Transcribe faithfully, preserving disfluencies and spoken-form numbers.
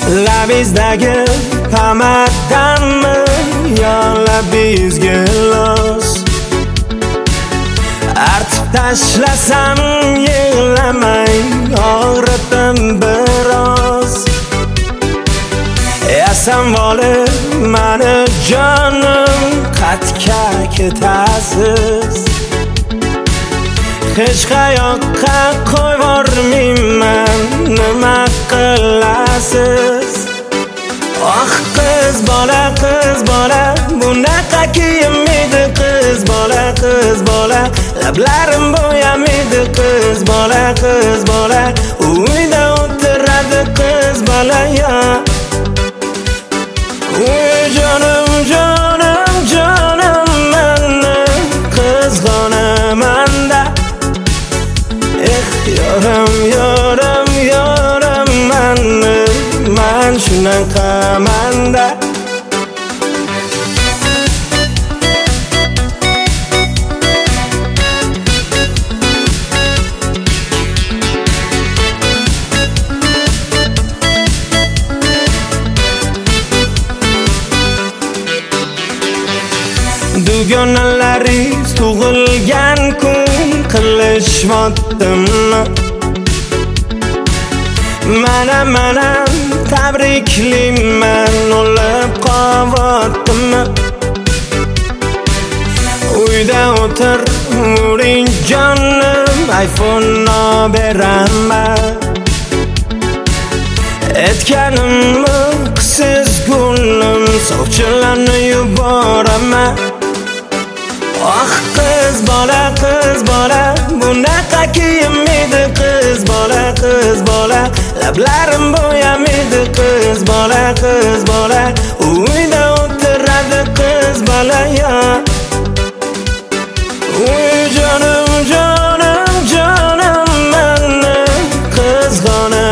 Labizdagi tamaddanmi yo labizga los? Artib tashlasam yig'lamay og'ritim biroz. Yasam volib mani jonim qatga ketasiz. Hech qayoqqa qo'yvormayman, nima qilasiz? Oh qiz bola, qiz bola, bunaqa kiyinmaydi qiz bola, qiz bola, lablarim bo'yamaydi qiz bola, qiz bola, uyda o'tiradi qiz bola ya. Uy jonim, jonim, jonim meni qizg'onaman-da. Eh yorim, yorim, yorim meni, man shunaqaman-da. Dugonalaringiz tug'ilgan kun qilishmoqdimmi? Mana mana tabriklayman, o'lib qolibdimmi? Uyda o'tir uring jonim, iPhone beraman. Etganimni qisiz gulim, sovchilarni yuboraman. Oh qiz bola, qiz bola, bunaqa kiyinmaydi qiz bola, qiz bola, lablarim bo'yamaydi qiz bola, qiz bola, uyda o'tiradi qiz bola ya. Uy jonim, jonim, jonim meni qizg'ona